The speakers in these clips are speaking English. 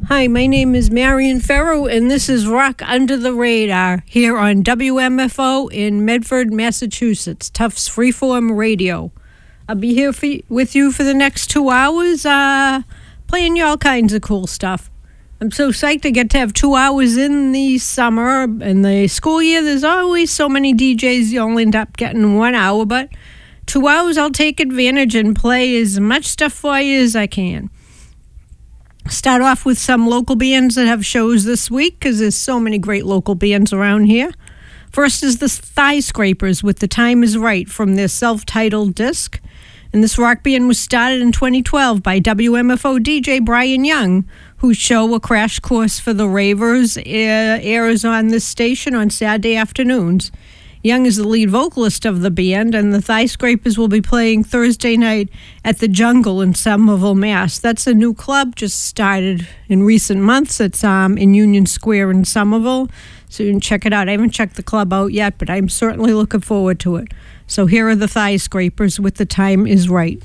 Hi, my name is Marion Farrow, and this is Rock Under the Radar here on WMFO in Medford, Massachusetts, Tufts Freeform Radio. I'll be here with you for the next 2 hours, playing you all kinds of cool stuff. I'm so psyched to get to have 2 hours in the summer. In the school year, there's always so many DJs, you only end up getting 1 hour, but 2 hours I'll take advantage and play as much stuff for you as I can. Start off with some local bands that have shows this week, because there's so many great local bands around here. First is the Thigh Scrapers with The Time Is Right from their self-titled disc. And this rock band was started in 2012 by WMFO DJ Brian Young, whose show A Crash Course for the Ravers airs on this station on Saturday afternoons. Young is the lead vocalist of the band, and the Thigh Scrapers will be playing Thursday night at the Jungle in Somerville, Mass. That's a new club, just started in recent months. It's in Union Square in Somerville, so you can check it out. I haven't checked the club out yet, but I'm certainly looking forward to it. So here are the Thigh Scrapers with The Time Is Right.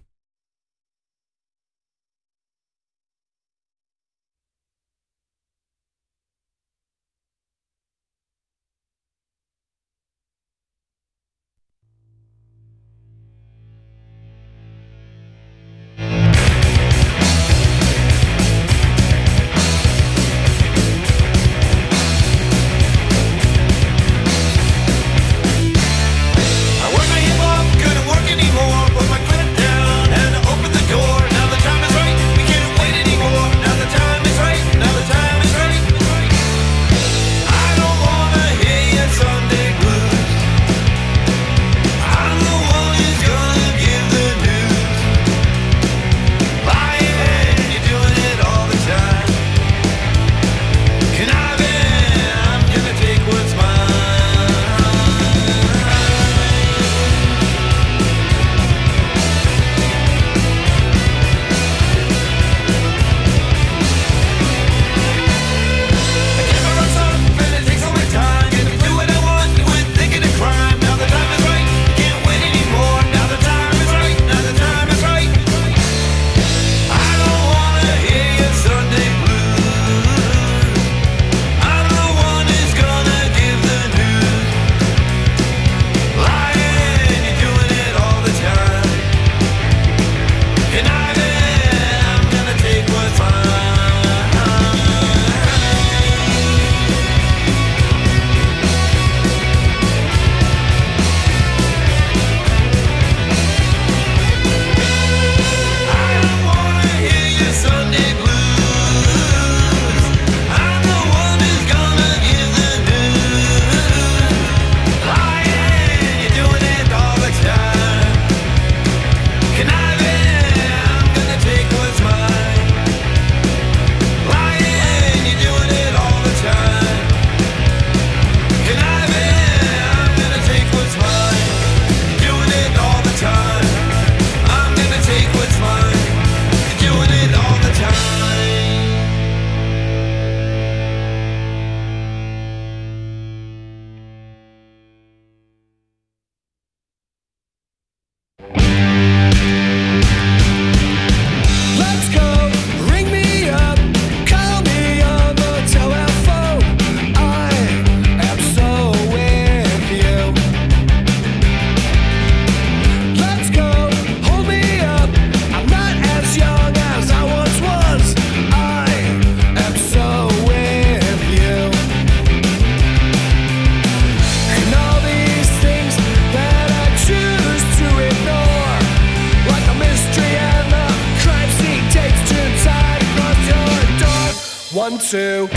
One, two.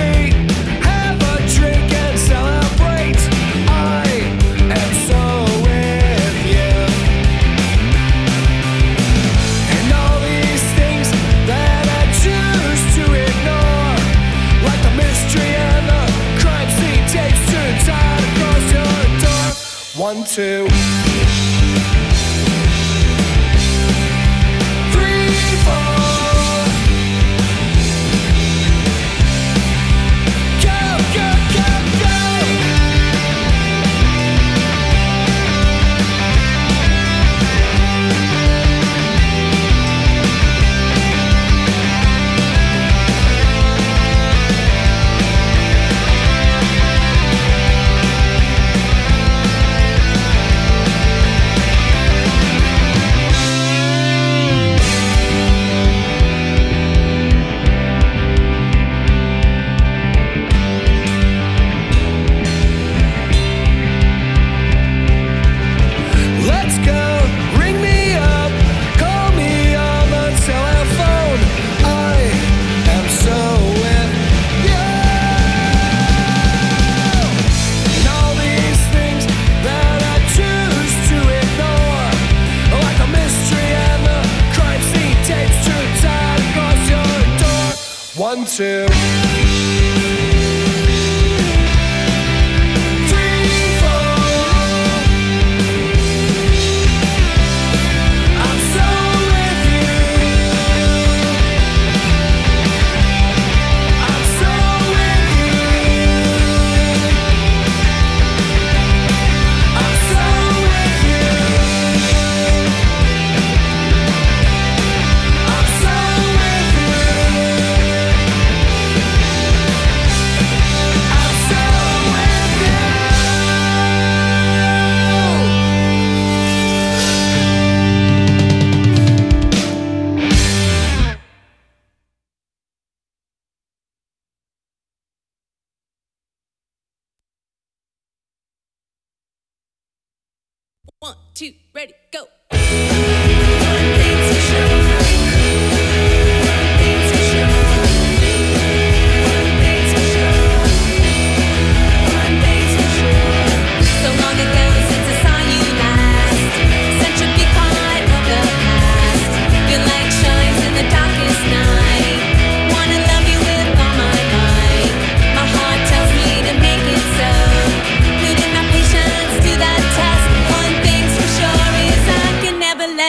Have a drink and celebrate. I am so 2, 3, 4. Go, go, go, go. Let's go, ring me up, call me on the telephone. I am so with you. And all these things that I choose to ignore, like the mystery and the crime scene tapes true tied across your door. 1, 2. 3, 4. I'm so with you. I'm so with you. I'm so with you. I'm so with you. I'm so with you. 1, 2, ready, go. So long ago since I saw you last, such a big part of the past. Your light shines in the darkest night. Wanna love you with all my might. My heart tells me to make it so. Putting my patience to the test. One thing's for sure is I can never let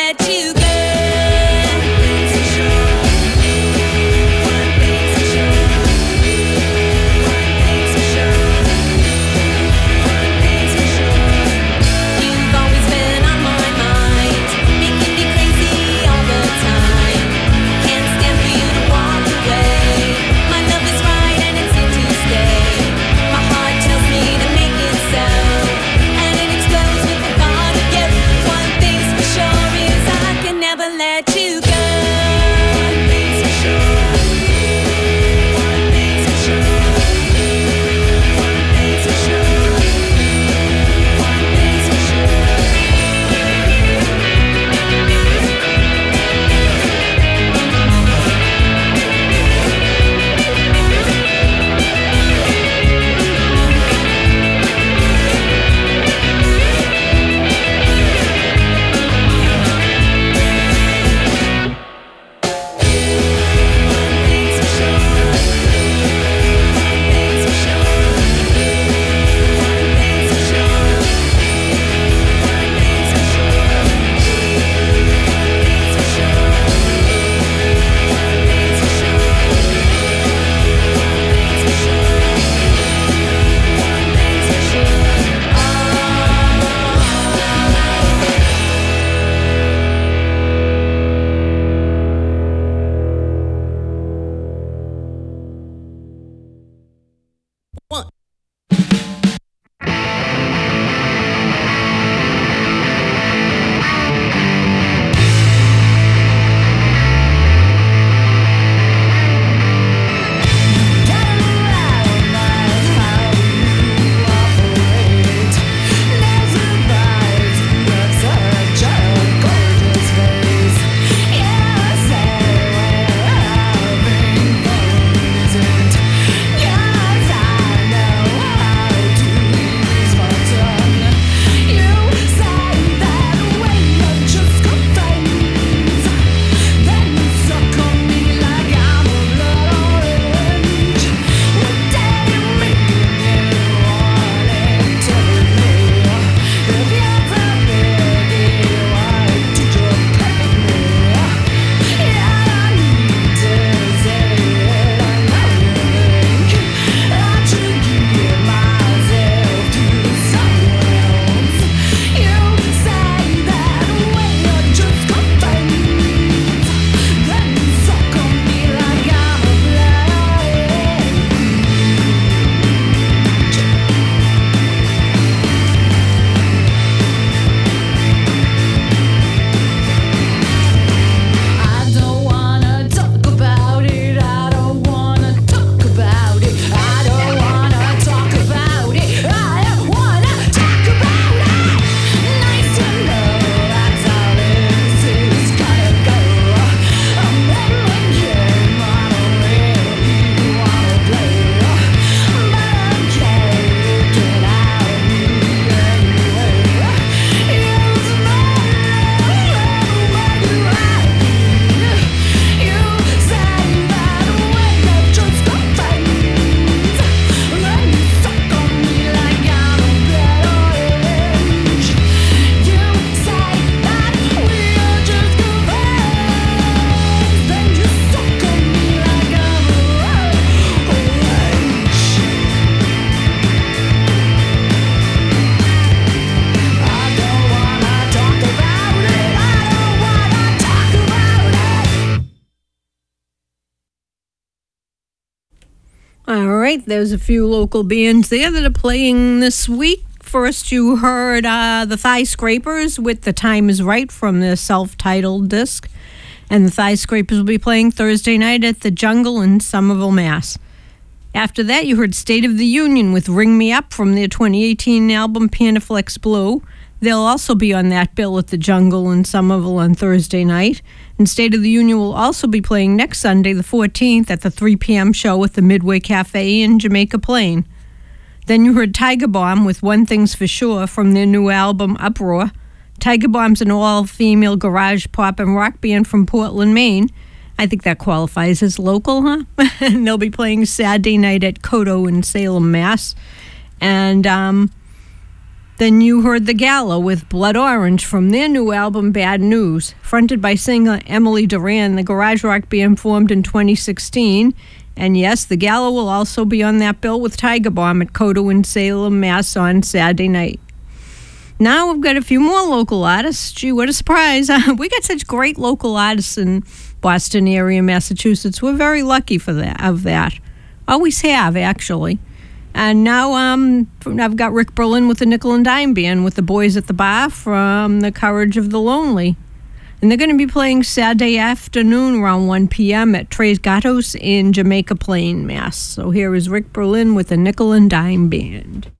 All right, there's a few local bands there that are playing this week. First, you heard the Thigh Scrapers with The Time Is Right from their self-titled disc. And the Thigh Scrapers will be playing Thursday night at the Jungle in Somerville, Mass. After that, you heard State of the Union with Ring Me Up from their 2018 album Panaflex Blue. They'll also be on that bill at the Jungle in Somerville on Thursday night. And State of the Union will also be playing next Sunday, the 14th, at the 3 p.m. show at the Midway Cafe in Jamaica Plain. Then you heard Tiger Bomb with One Thing's For Sure from their new album Uproar. Tiger Bomb's an all-female garage pop and rock band from Portland, Maine. I think that qualifies as local, huh? And they'll be playing Saturday night at Kodo in Salem, Mass. And then you heard The Gala with Blood Orange from their new album Bad News. Fronted by singer Emily Duran, the garage rock band formed in 2016. And yes, The Gala will also be on that bill with Tiger Bomb at Kodo in Salem, Mass on Saturday night. Now we've got a few more local artists. Gee, what a surprise. We got such great local artists in Boston area, Massachusetts. We're very lucky for that. Always have, actually. And now I've got Rick Berlin with the Nickel and Dime Band with the Boys at the Bar from The Courage of the Lonely. And they're going to be playing Saturday afternoon around 1 p.m. at Tres Gatos in Jamaica Plain, Mass. So here is Rick Berlin with the Nickel and Dime Band.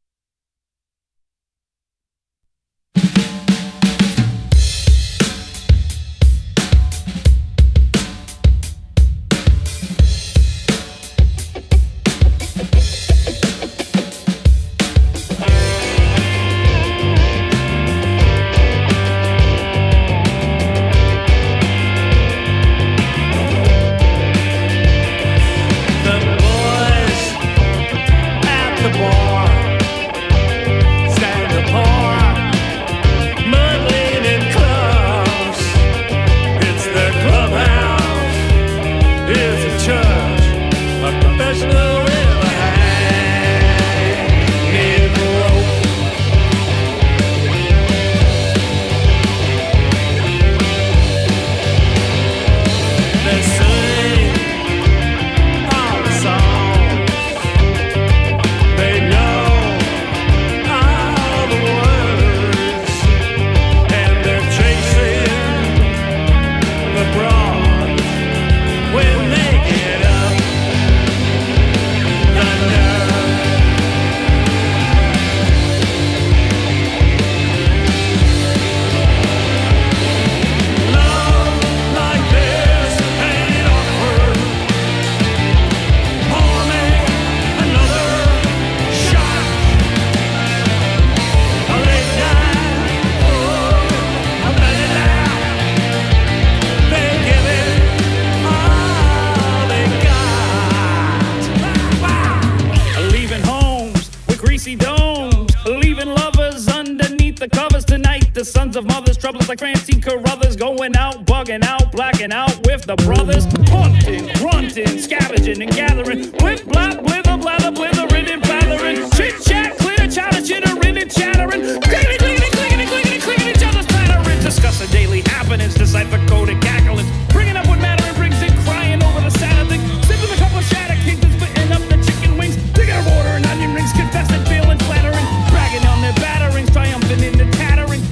The sons of mothers, troubles like Francine Carruthers, going out, bugging out, blacking out with the brothers, hunting, grunting, scavenging and gathering, blip, blop, blither, blather, blithering and blathering, chit chat, clear, chatter, chittering and chattering, clickety, clickety, clickety, clickety, clickety, each other's pattering, discussing daily happenings, decipher coded cacklings, bringing up what matter and brings in, crying over the sad thing, sipping a couple of shatter kings and spitting up the chicken wings, digging a water and onion rings, confessing, feeling flattering, bragging on their batterings, triumphant in the tattering.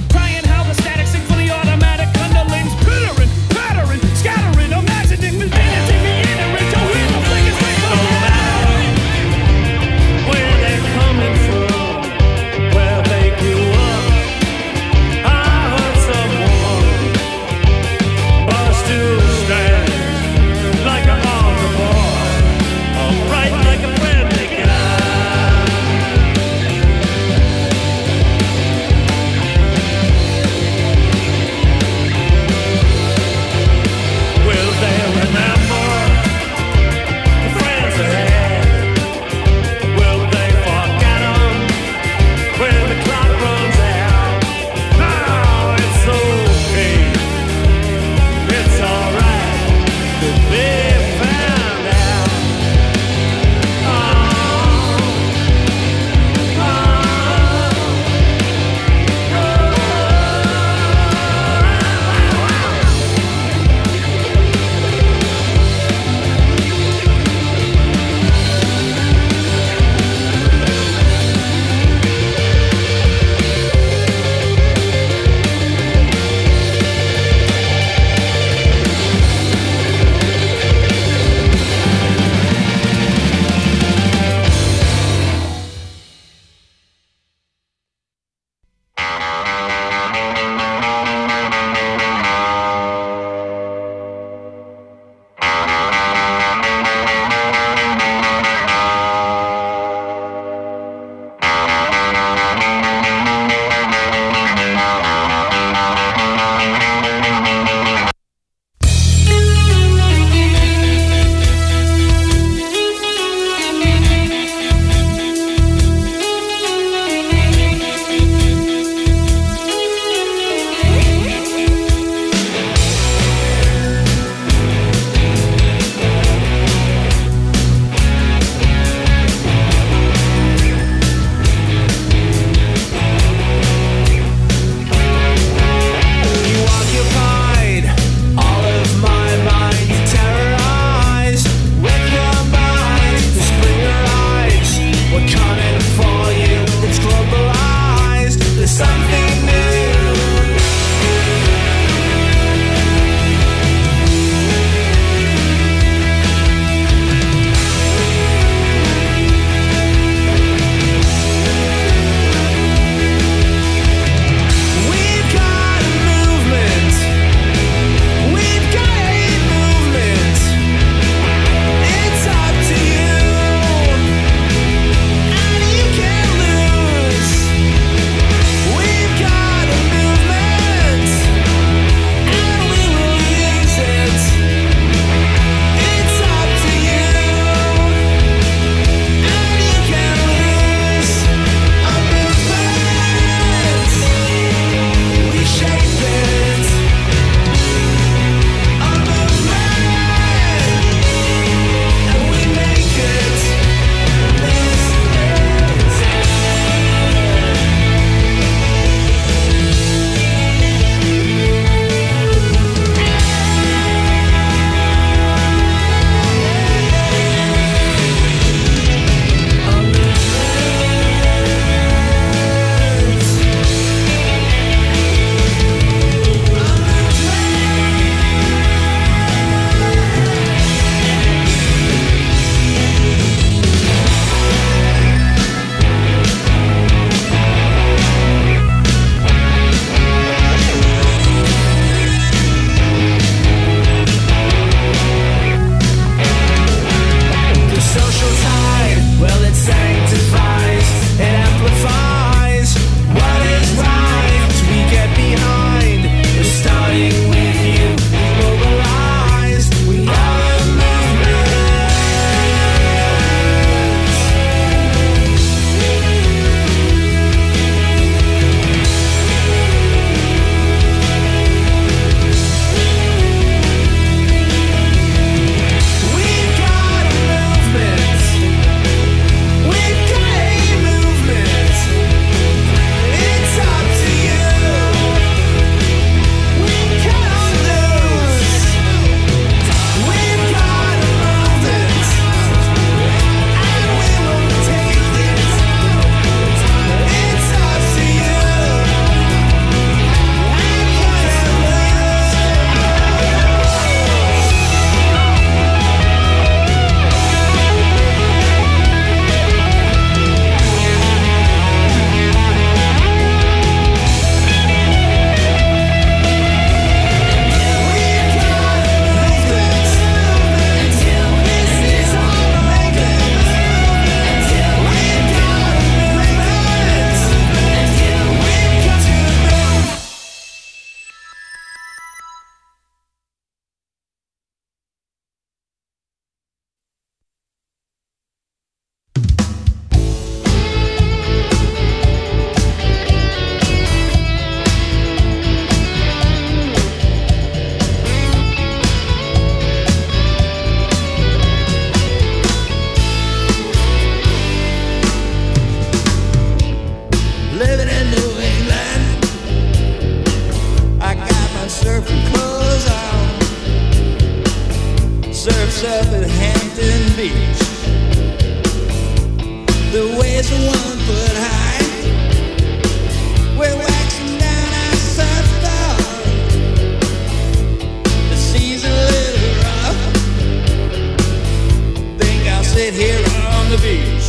here on the beach.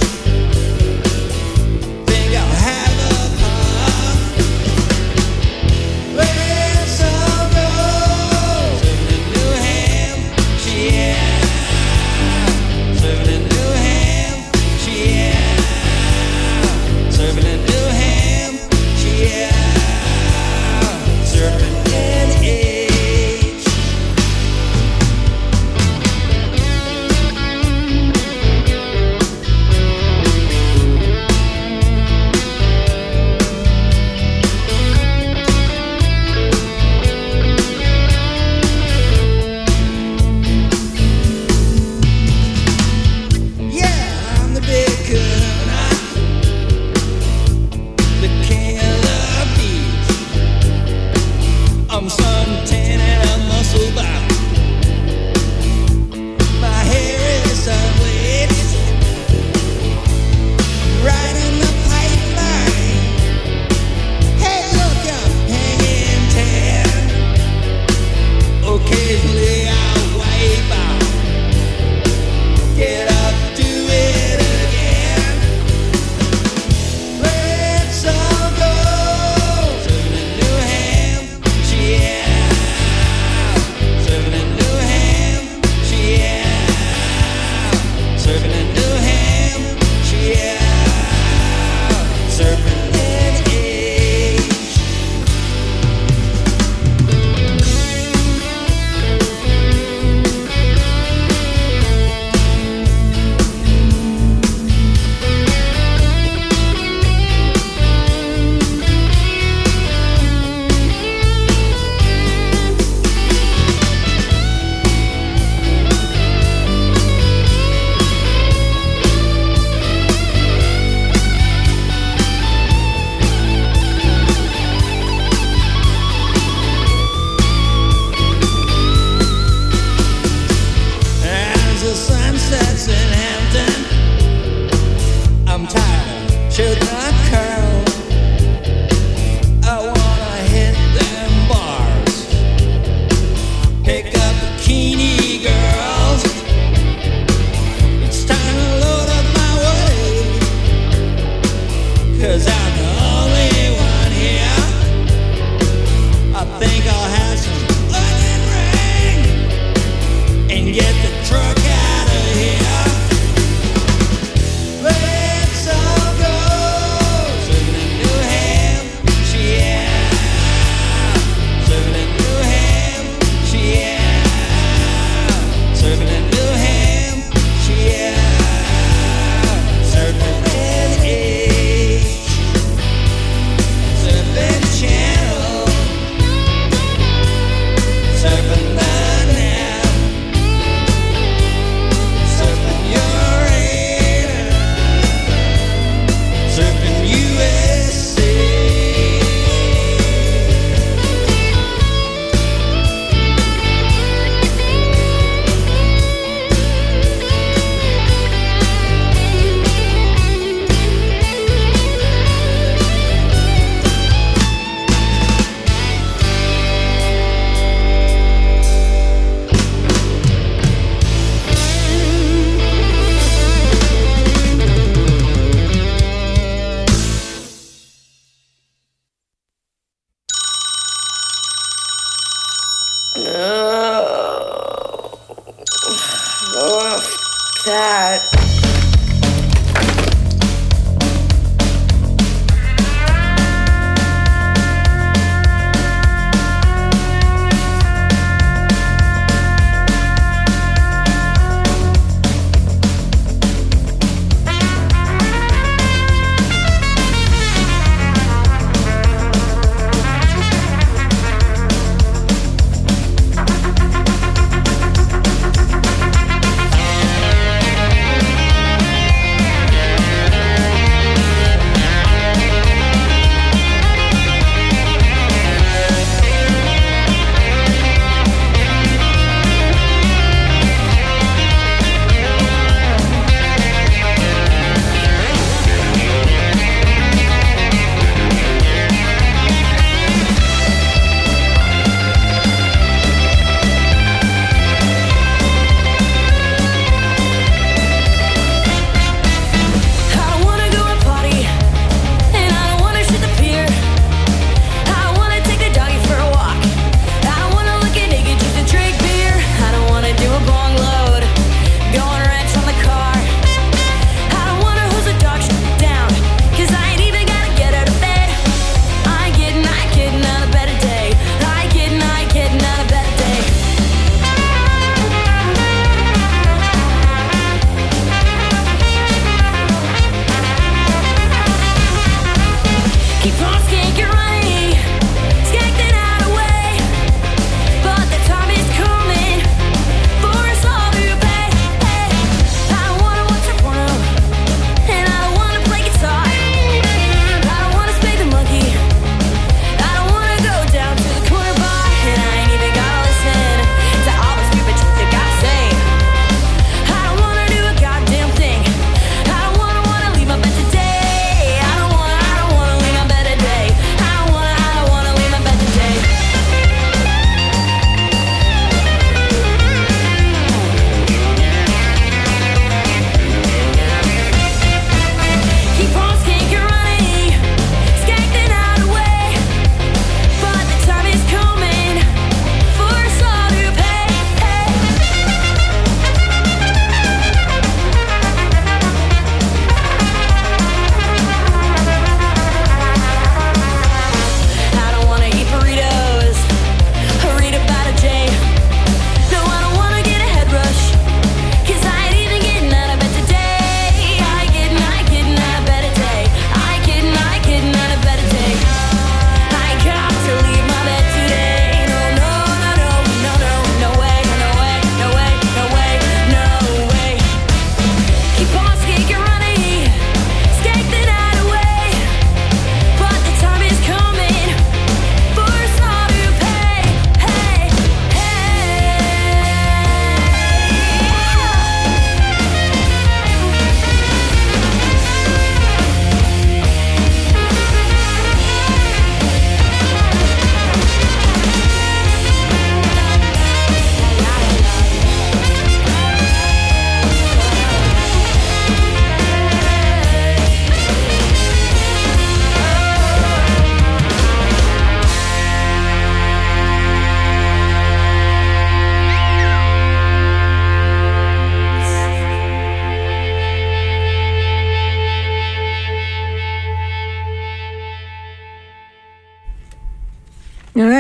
Think I'll have a pop. Let some go. Serving in New Hampshire. Serving in New Hampshire. Serving in New Hampshire. Serving in H.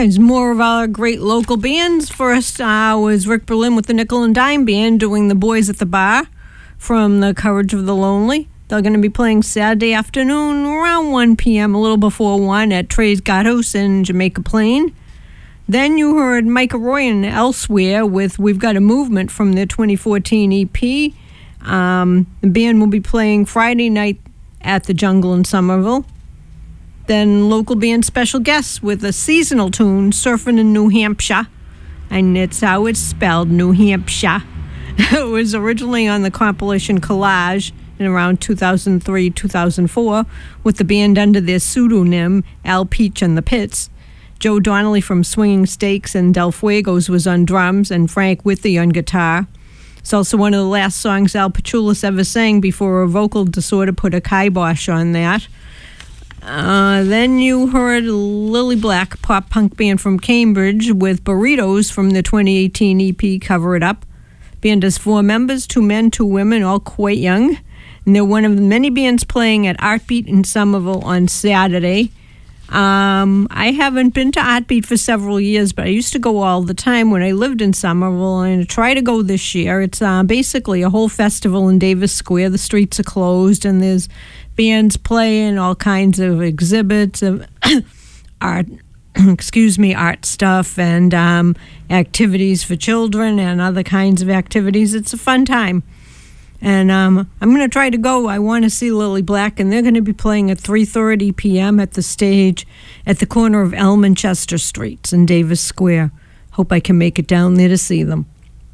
right, more of our great local bands. First was Rick Berlin with the Nickel and Dime Band doing The Boys at the Bar from The Courage of the Lonely. They're going to be playing Saturday afternoon around 1 p.m., a little before 1 at Trey's Guardhouse in Jamaica Plain. Then you heard Micah Roy and Elsewhere with We've Got a Movement from their 2014 EP. The band will be playing Friday night at the Jungle in Somerville. Then local band Special Guests with a seasonal tune, Surfing in New Hampshire. And it's how it's spelled, New Hampshire. It was originally on the compilation Collage in around 2003-2004 with the band under their pseudonym Al Peach and the Pits. Joe Donnelly from Swinging Stakes and Del Fuegos was on drums and Frank Withy on guitar. It's also one of the last songs Al Pachulis ever sang before a vocal disorder put a kibosh on that. Then you heard Lily Black, pop punk band from Cambridge with Burritos from the 2018 EP Cover It Up. Band has 4 members, 2 men, 2 women, all quite young. And they're one of the many bands playing at Artbeat in Somerville on Saturday. I haven't been to Artbeat for several years, but I used to go all the time when I lived in Somerville, and I try to go this year. It's basically a whole festival in Davis Square. The streets are closed, and there's bands playing, all kinds of exhibits of art, art stuff, and activities for children and other kinds of activities. It's a fun time. And I'm going to try to go. I want to see Lily Black, and they're going to be playing at 3:30 p.m. at the stage at the corner of Elm and Chester Streets in Davis Square. Hope I can make it down there to see them.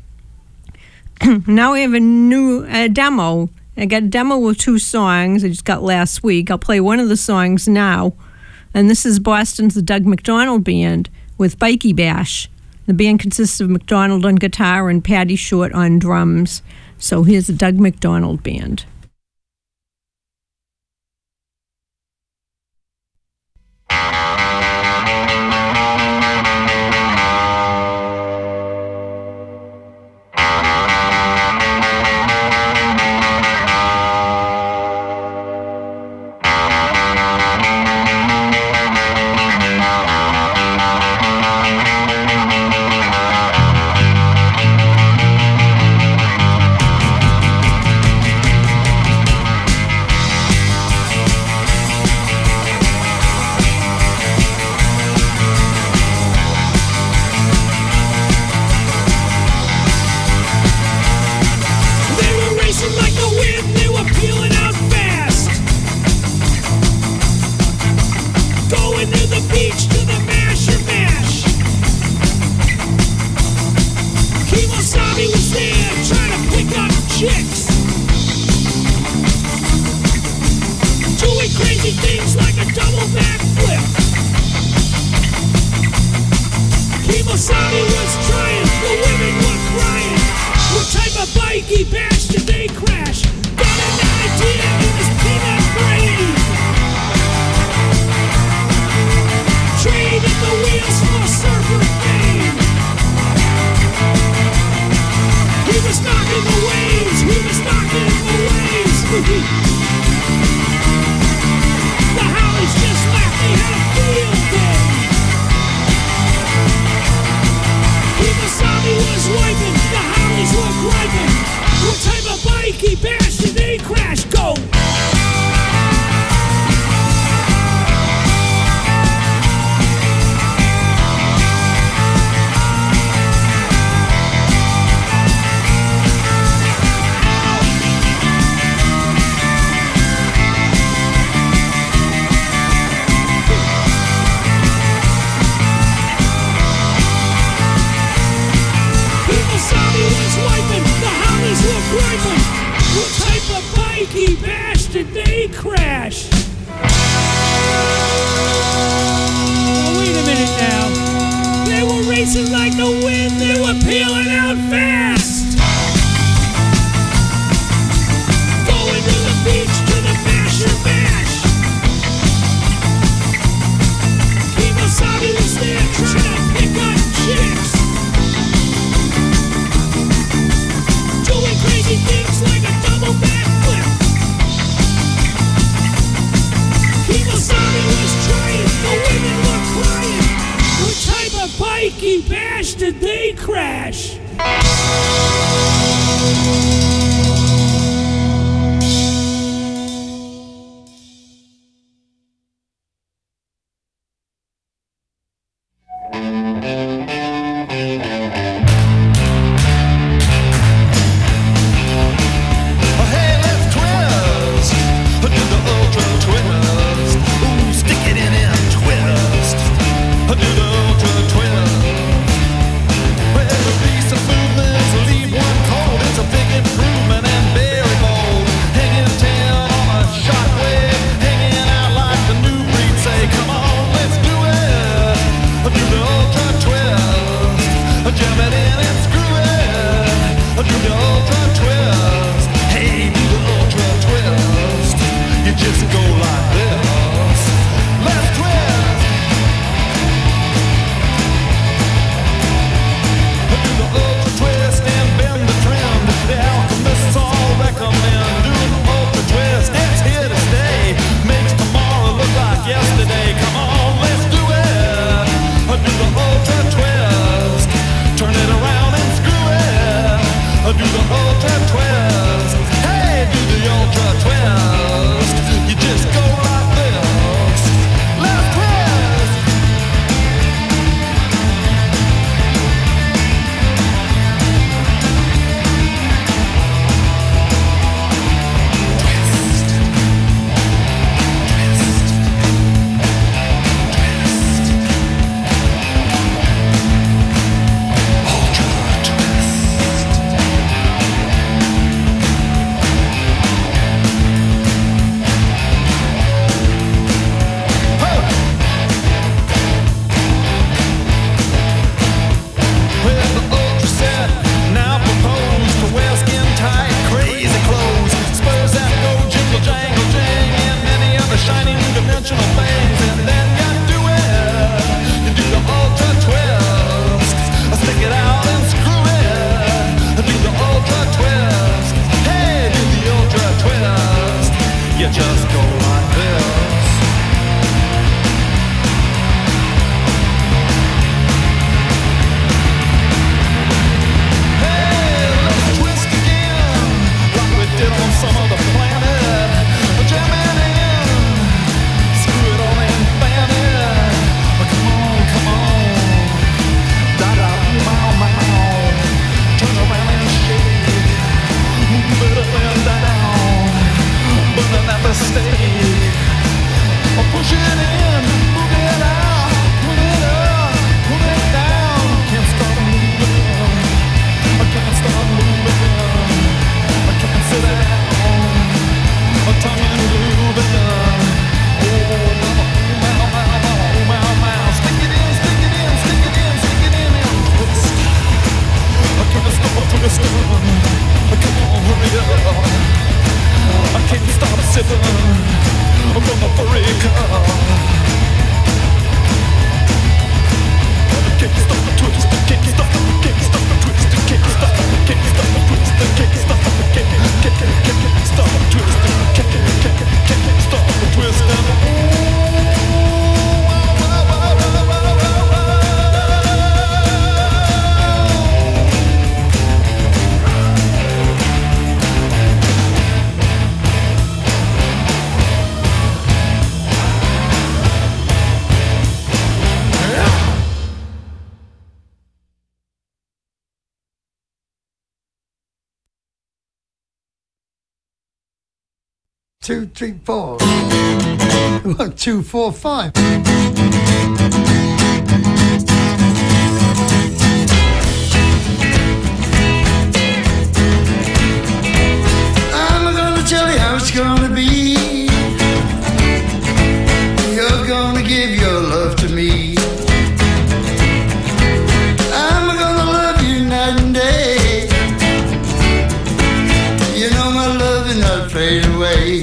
Now we have a demo. I got a demo with 2 songs I just got last week. I'll play one of the songs now. And this is Boston's The Doug McDonald Band with Bikey Bash. The band consists of McDonald on guitar and Patty Short on drums. So here's the Doug McDonald Band. 2, 3, 4. 1, 2, 4, 5. I'm gonna tell you how it's gonna be. You're gonna give your love to me. I'm gonna love you night and day. You know my love will not fade away.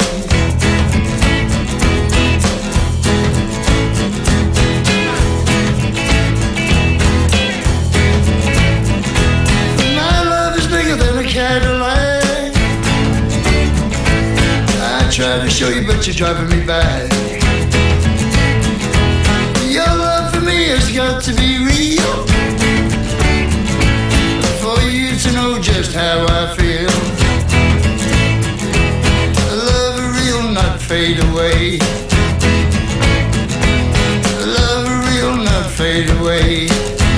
My love is bigger than a Cadillac. I try to show you, but you're driving me back. Your love for me has got to be real. Before you how I feel. Love real, not fade away. Love real, not fade away.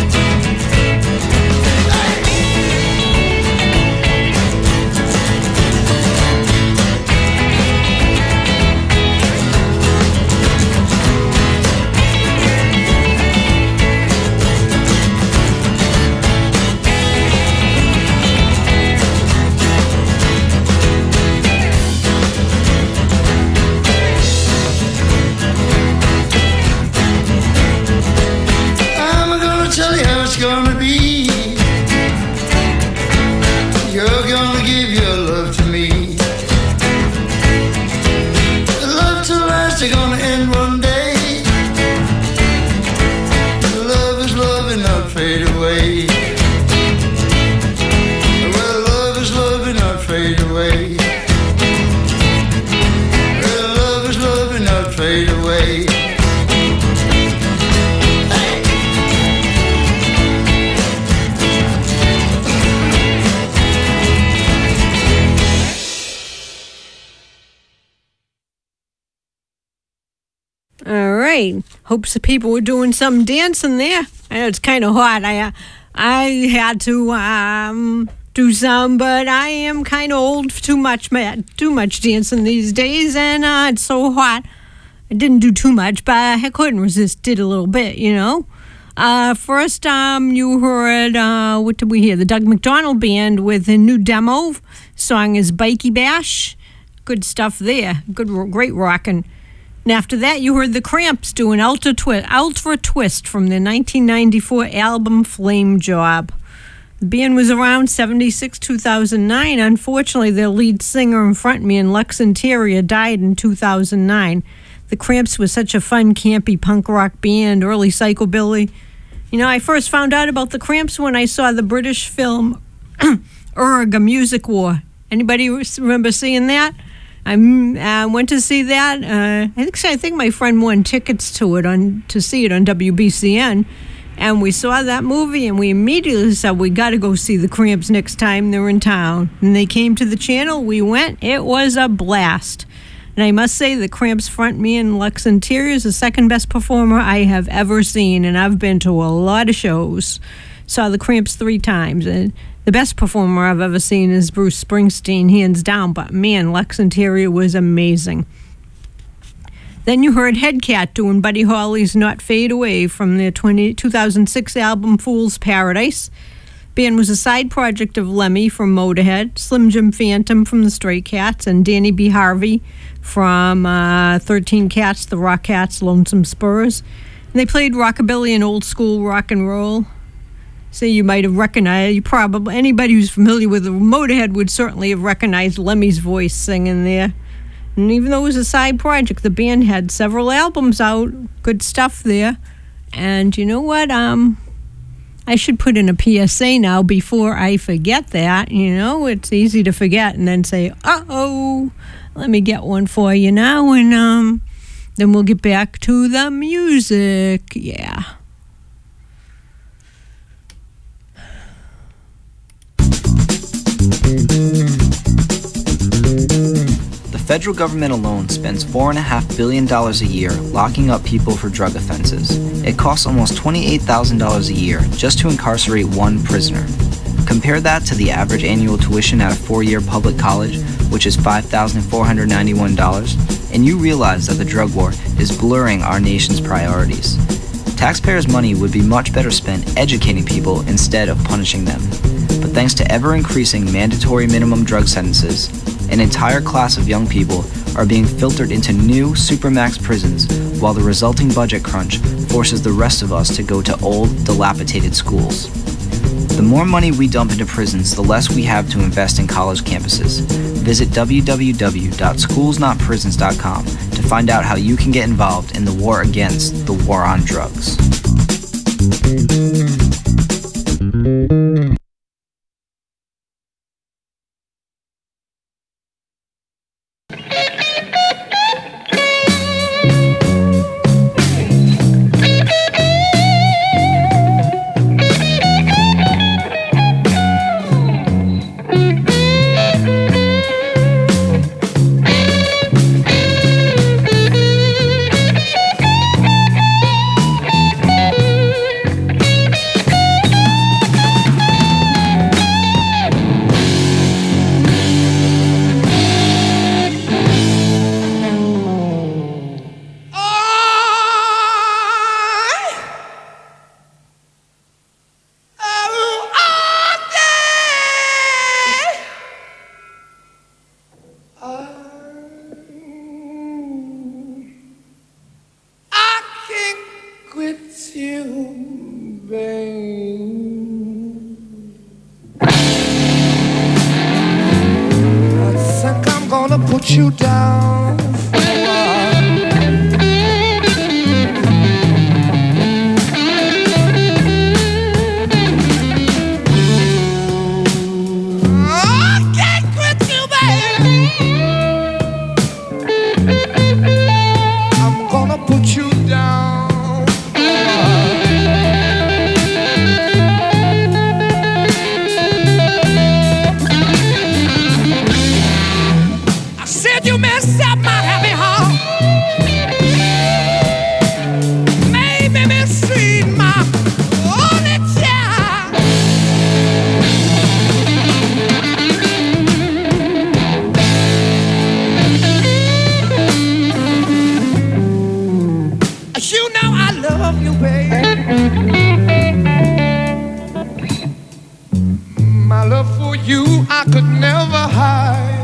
Hopes the people were doing some dancing there. I know it's kind of hot. I had to do some, but I am kind of old for too much dancing these days, and it's so hot. I didn't do too much, but I couldn't resist. Did a little bit, you know. First, you heard what did we hear? The Doug McDonald Band with a new demo. Song is Bikey Bash. Good stuff there. Great rockin'. And after that, you heard the Cramps doing Ultra Twist from their 1994 album Flame Job. The band was around 76, 2009. Unfortunately, their lead singer and frontman, Lex Interior, died in 2009. The Cramps was such a fun, campy punk rock band, early psychobilly. You know, I first found out about the Cramps when I saw the British film Urg, A Music War. Anybody remember seeing that? I went to see that. I think my friend won tickets to see it on WBCN, and we saw that movie, and we immediately said we got to go see the Cramps next time they're in town. And they came to the channel. We went. It was a blast. And I must say, the Cramps frontman Lex Interior is the second best performer I have ever seen, and I've been to a lot of shows. Saw the Cramps 3 times, and the best performer I've ever seen is Bruce Springsteen, hands down. But man, Lex Interior was amazing. Then you heard Headcat doing Buddy Holly's Not Fade Away from their 2006 album Fool's Paradise. Band was a side project of Lemmy from Motorhead, Slim Jim Phantom from the Stray Cats, and Danny B. Harvey from 13 Cats, the Rock Cats, Lonesome Spurs. And they played rockabilly and old school rock and roll. So you might have recognized, anybody who's familiar with Motorhead would certainly have recognized Lemmy's voice singing there. And even though it was a side project, the band had several albums out, good stuff there. And you know what? I should put in a PSA now before I forget that. You know, it's easy to forget and then say, uh-oh, let me get one for you now. And then we'll get back to the music. Yeah. The federal government alone spends $4.5 billion a year locking up people for drug offenses. It costs almost $28,000 a year just to incarcerate one prisoner. Compare that to the average annual tuition at a 4-year public college, which is $5,491, and you realize that the drug war is blurring our nation's priorities. Taxpayers' money would be much better spent educating people instead of punishing them. But thanks to ever-increasing mandatory minimum drug sentences, an entire class of young people are being filtered into new supermax prisons, while the resulting budget crunch forces the rest of us to go to old, dilapidated schools. The more money we dump into prisons, the less we have to invest in college campuses. Visit www.schoolsnotprisons.com to find out how you can get involved in the war against the war on drugs. put you down. I could never hide.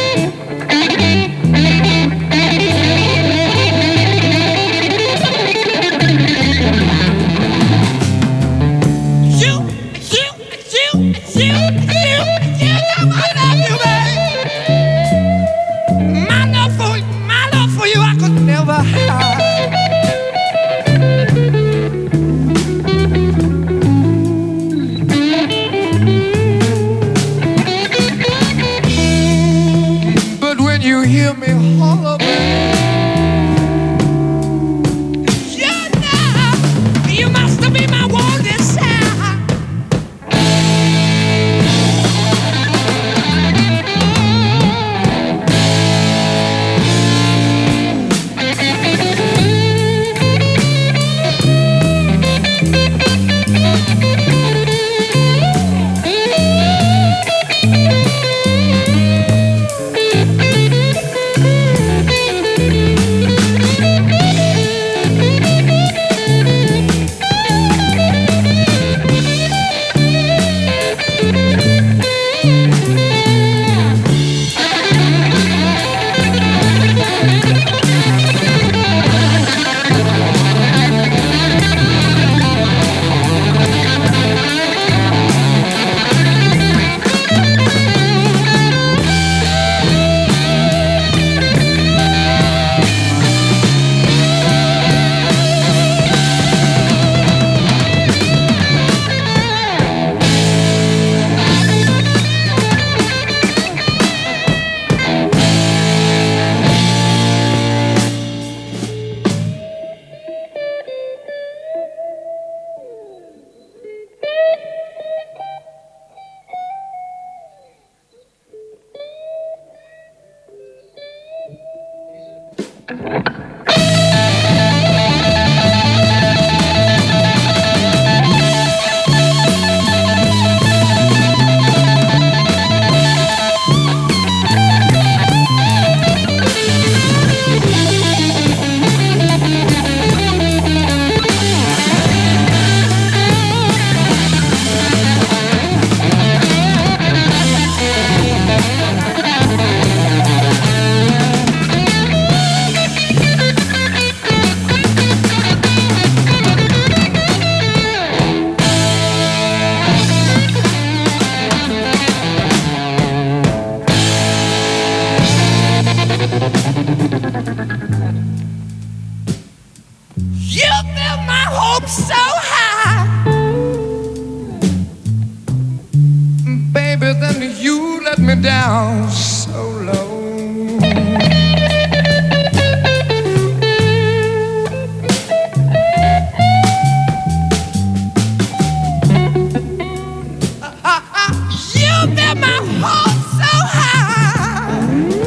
You know I love you, babe. My love for you, I could never hide. You hear me holler, you know you must be my one desire. Down so low. You made my heart so high,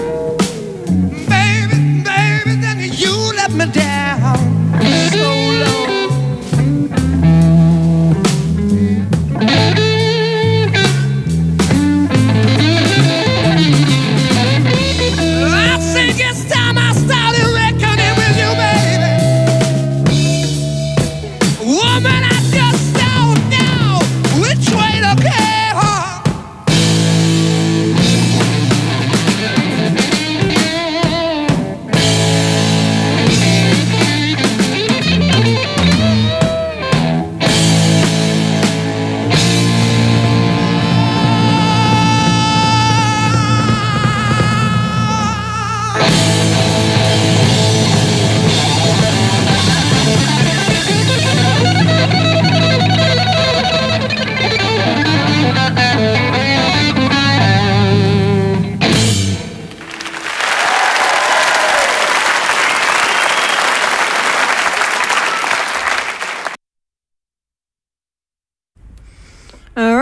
baby, then you let me down so low.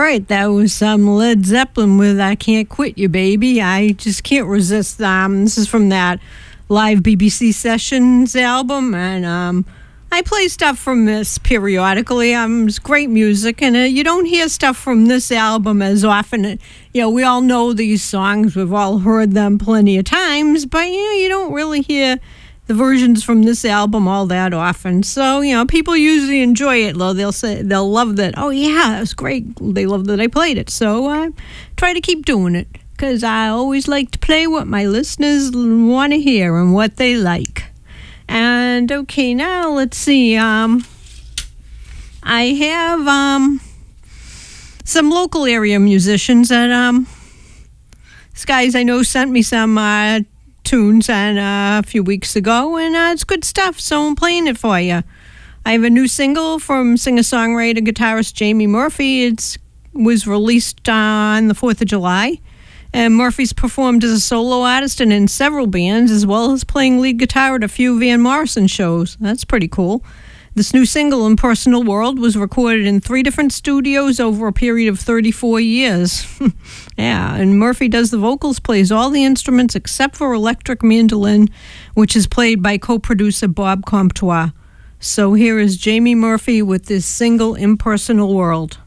right, that was Led Zeppelin with I Can't Quit You, Baby. I just can't resist. This is from that live BBC Sessions album, and I play stuff from this periodically. It's great music, and you don't hear stuff from this album as often. We all know these songs. We've all heard them plenty of times, but you don't really hear the versions from this album all that often. So, people usually enjoy it, though. They'll love that. Oh, yeah, that was great. They love that I played it. So I try to keep doing it, because I always like to play what my listeners want to hear and what they like. And, okay, now let's see. I have some local area musicians that this guys I know sent me some tunes a few weeks ago, and it's good stuff, so I'm playing it for you. I have a new single from singer-songwriter guitarist Jamie Murphy. It was released on the 4th of July, and Murphy's performed as a solo artist and in several bands, as well as playing lead guitar at a few Van Morrison shows. That's pretty cool. This new single, Impersonal World, was recorded in 3 different studios over a period of 34 years. Yeah, and Murphy does the vocals, plays all the instruments except for electric mandolin, which is played by co-producer Bob Comtois. So here is Jamie Murphy with this single, Impersonal World.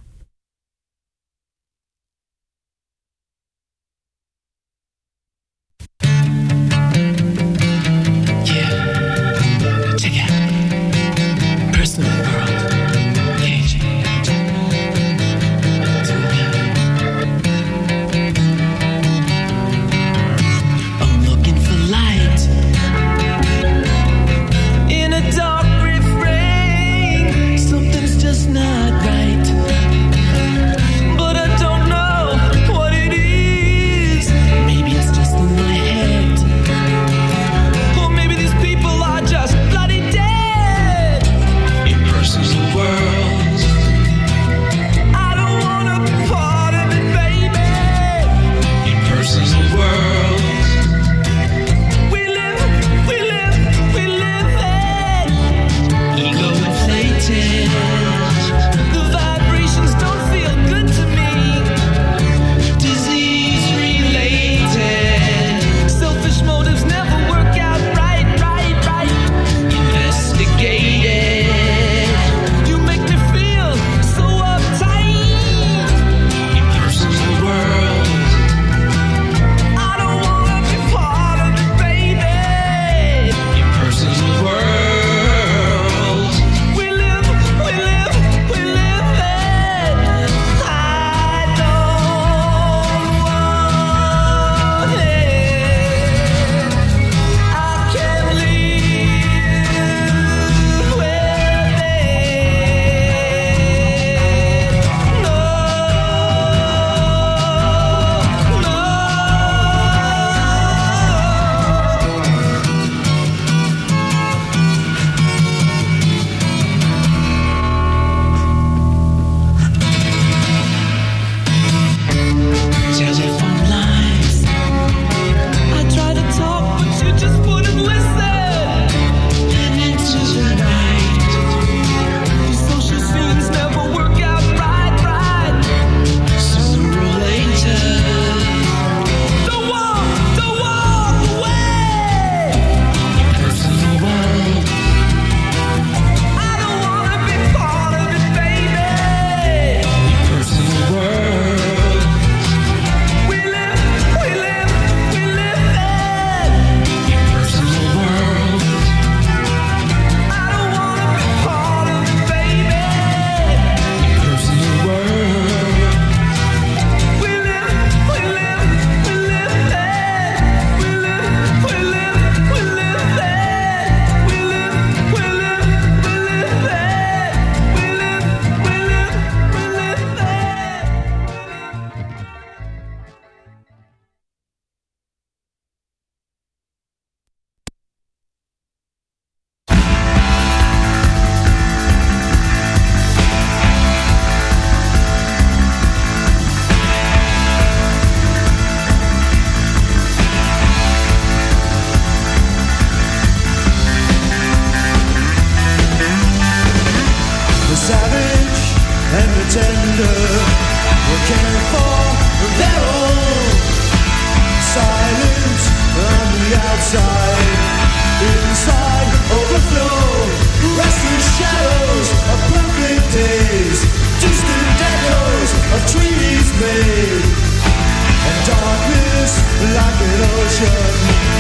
Dark refrain, something's just not right. me, and darkness like an ocean.